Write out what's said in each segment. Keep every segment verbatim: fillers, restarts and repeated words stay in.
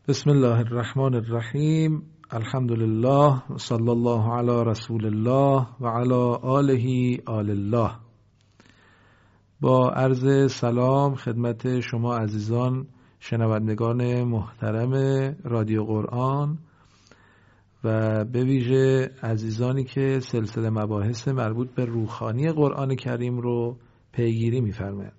بسم الله الرحمن الرحیم. الحمد لله و صلی الله علی رسول الله و علی آله آل الله. با عرض سلام خدمت شما عزیزان شنوندگان محترم رادیو قرآن و به ویژه عزیزانی که سلسله مباحث مربوط به روحانی قرآن کریم رو پیگیری می‌فرمایند.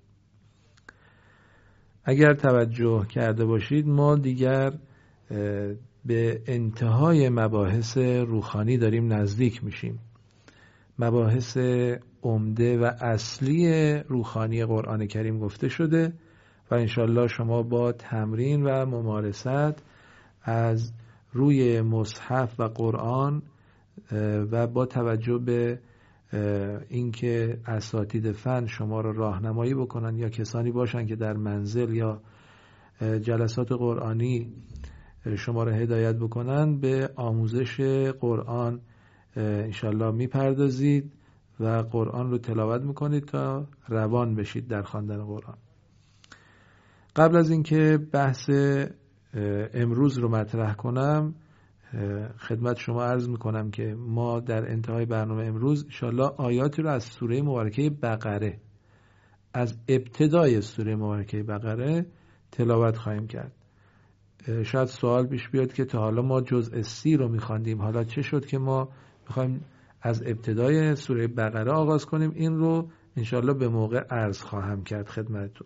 اگر توجه کرده باشید ما دیگر به انتهای مباحث روحانی داریم نزدیک میشیم. مباحث عمده و اصلی روحانی قرآن کریم گفته شده و انشالله شما با تمرین و ممارست از روی مصحف و قرآن و با توجه به اینکه اساتید فن شما را راهنمایی بکنن یا کسانی باشن که در منزل یا جلسات قرآنی شما را هدایت بکنن به آموزش قرآن انشالله میپردازید و قرآن رو تلاوت میکنید تا روان بشید در خواندن قرآن. قبل از اینکه بحث امروز رو مطرح کنم خدمت شما عرض میکنم که ما در انتهای برنامه امروز انشالله آیاتی رو از سوره مبارکه بقره، از ابتدای سوره مبارکه بقره تلاوت خواهیم کرد. شاید سوال پیش بیاد که تا حالا ما جزء سی رو میخواندیم، حالا چه شد که ما میخوایم از ابتدای سوره بقره آغاز کنیم؟ این رو انشالله به موقع عرض خواهم کرد خدمتتون.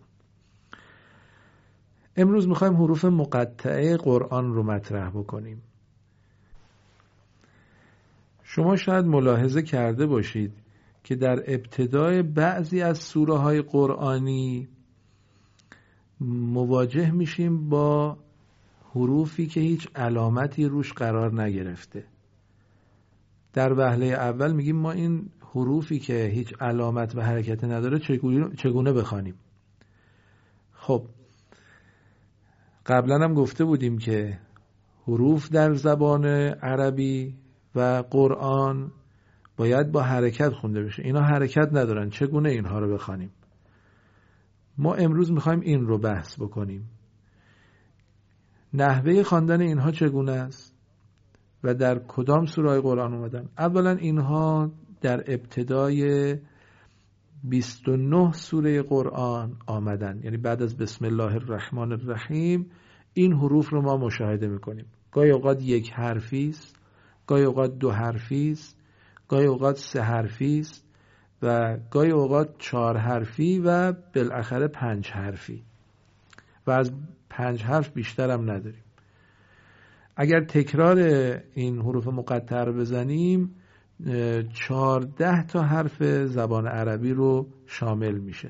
امروز میخوایم حروف مقطعه قرآن رو مطرح بکنیم. شما شاید ملاحظه کرده باشید که در ابتدای بعضی از سوره های قرآنی مواجه میشیم با حروفی که هیچ علامتی روش قرار نگرفته. در وهله اول میگیم ما این حروفی که هیچ علامت و حرکت نداره چگونه بخوانیم؟ خب قبلا هم گفته بودیم که حروف در زبان عربی و قرآن باید با حرکت خونده بشه. اینا حرکت ندارن، چگونه اینها رو بخوانیم؟ ما امروز میخوایم این رو بحث بکنیم. نحوه خواندن اینها چگونه است و در کدام سوره قرآن اومدن؟ اولا اینها در ابتدای بیست و نه سوره قرآن آمدن، یعنی بعد از بسم الله الرحمن الرحیم این حروف رو ما مشاهده میکنیم. گاهی اوقات یک حرفی است، گاهی اوقات دو حرفی است، گاهی اوقات سه حرفی است و گاهی اوقات چهار حرفی و بالاخره پنج حرفی و از پنج حرف بیشتر هم نداریم. اگر تکرار این حروف مقطعه رو بزنیم چهارده تا حرف زبان عربی رو شامل میشه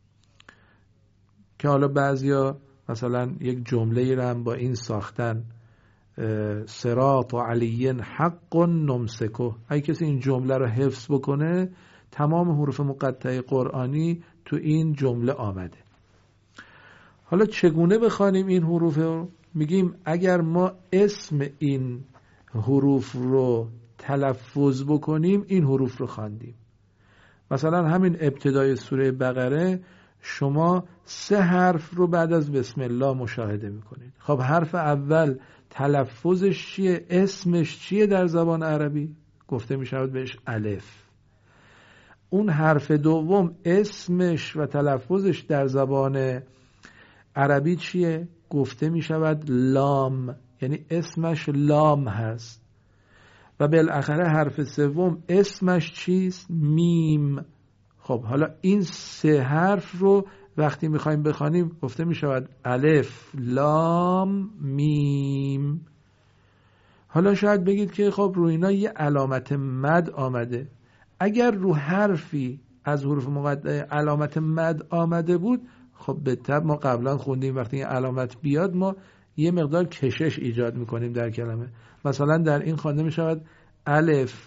که حالا بعضیا مثلا یک جمله رو هم با این ساختن صراط علی حق نمسکه. اگه کسی این جمله رو حفظ بکنه تمام حروف مقطعه قرآنی تو این جمله آمده. حالا چگونه بخوانیم این حروف رو؟ میگیم اگر ما اسم این حروف رو تلفظ بکنیم این حروف رو خواندیم. مثلا همین ابتدای سوره بقره شما سه حرف رو بعد از بسم الله مشاهده میکنید. خب حرف اول تلفظش چیه؟ اسمش چیه در زبان عربی؟ گفته میشود بهش الف. اون حرف دوم اسمش و تلفظش در زبان عربی چیه؟ گفته میشود لام، یعنی اسمش لام هست. و بالاخره حرف سوم اسمش چیست؟ میم. خب حالا این سه حرف رو وقتی میخوایم بخوانیم گفته میشود الف لام میم. حالا شاید بگید که خب رو اینا یه علامت مد آمده. اگر رو حرفی از حروف مقطعه علامت مد آمده بود خب به طب ما قبلا خوندیم وقتی این علامت بیاد ما یه مقدار کشش ایجاد میکنیم در کلمه. مثلا در این خوانده میشود الف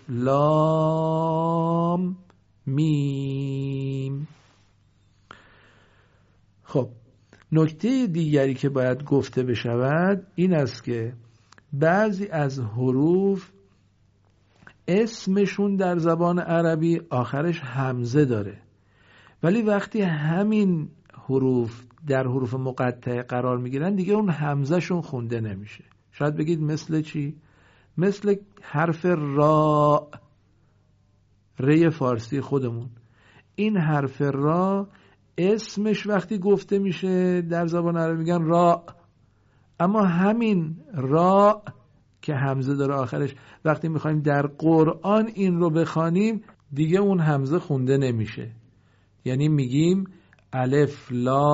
لام میم. خب نکته دیگری که باید گفته بشود این است که بعضی از حروف اسمشون در زبان عربی آخرش همزه داره، ولی وقتی همین حروف در حروف مقطعه قرار میگیرن دیگه اون همزه شون خونده نمیشه. شاید بگید مثل چی؟ مثل حرف را، ری فارسی خودمون. این حرف را اسمش وقتی گفته میشه در زبان عربی میگن را، اما همین را که همزه داره آخرش وقتی میخوایم در قرآن این رو بخوانیم دیگه اون همزه خونده نمیشه. یعنی میگیم الف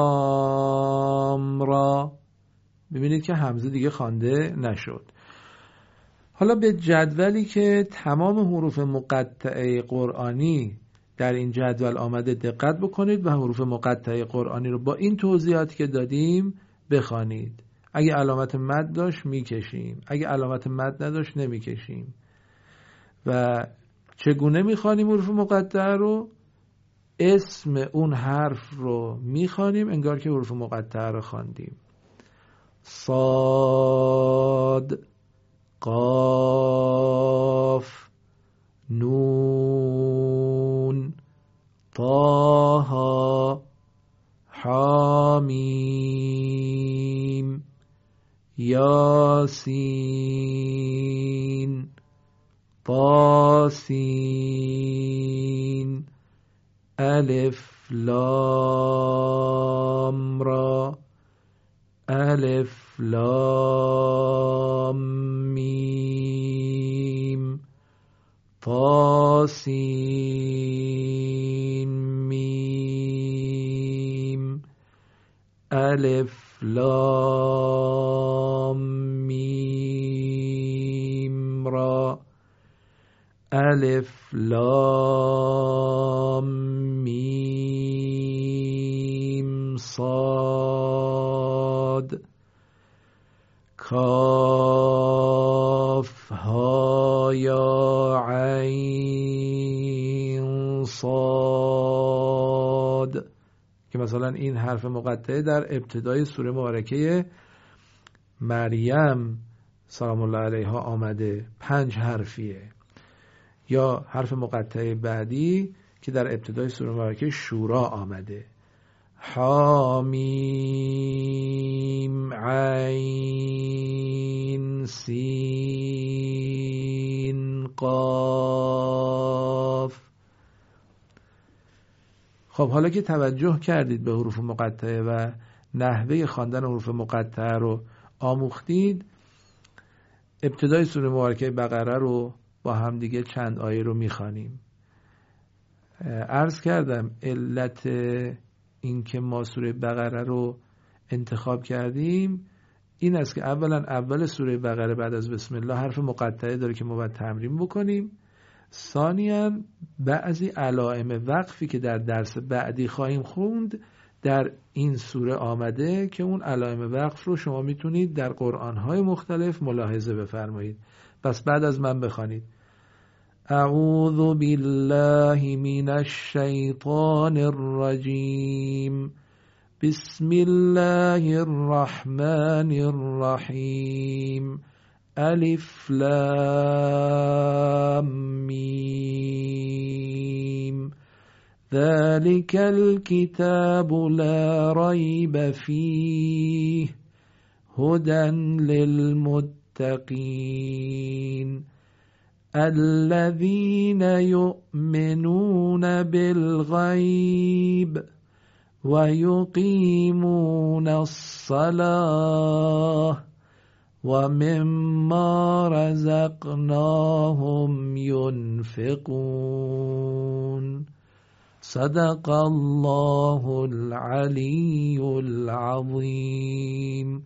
لام را، ببینید که همزه دیگه خوانده نشد. حالا به جدولی که تمام حروف مقطعه قرآنی در این جدول آمده دقت بکنید و حروف مقطعه قرآنی رو با این توضیحاتی که دادیم بخوانید. اگه علامت مد داشت میکشیم، اگه علامت مد نداشت نمیکشیم. و چگونه میخوانیم حروف مقطعه رو؟ اسم اون حرف رو میخوانیم انگار که حروف مقطعه رو خواندیم. صاد، قاف، نون، طه، حامیم، یاسین، طاسین، الف لام را، الف لام میم، طاسین میم، الف لام میم را، الف لام میم صاد، کاف ها یا عین صاد، که مثلا این حرف مقطعه در ابتدای سوره مبارکه مریم سلام الله علیها آمده، پنج حرفیه. یا حرف مقطعه بعدی که در ابتدای سوره مبارکه شورا آمده، حامیم عین سین قاف. خب حالا که توجه کردید به حروف مقطعه و نحوه خواندن حروف مقطعه رو آموختید، ابتدای سوره مبارکه بقره رو با هم دیگه چند آیه رو میخوانیم. عرض کردم علت این که ما سوره بقره رو انتخاب کردیم این است که اولا اول سوره بقره بعد از بسم الله حرف مقطعه داره که ما باید تمرین بکنیم. ثانیاً بعضی علائم وقفی که در درس بعدی خواهیم خوند در این سوره آمده که اون علائم وقف رو شما میتونید در قرآن‌های مختلف ملاحظه بفرمایید. پس بعد از من بخوانید: اعوذ بالله من الشیطان الرجیم، بسم الله الرحمن الرحیم، الف لام میم، ذلك الكتاب لا ريب فيه هدى للمتقين الذين يؤمنون بالغيب ويقيمون الصلاة ومما رزقناهم ينفقون. صدق الله العلی العظیم.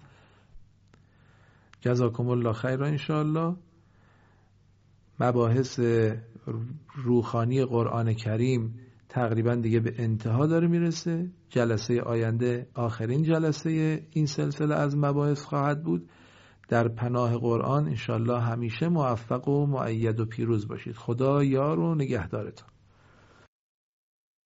جزاکم الله خیرا. انشاءالله مباحث روحانی قرآن کریم تقریبا دیگه به انتها داره میرسه. جلسه آینده آخرین جلسه این سلسله از مباحث خواهد بود. در پناه قرآن انشاءالله همیشه موفق و مؤید و پیروز باشید. خدا یار و نگهدارتون.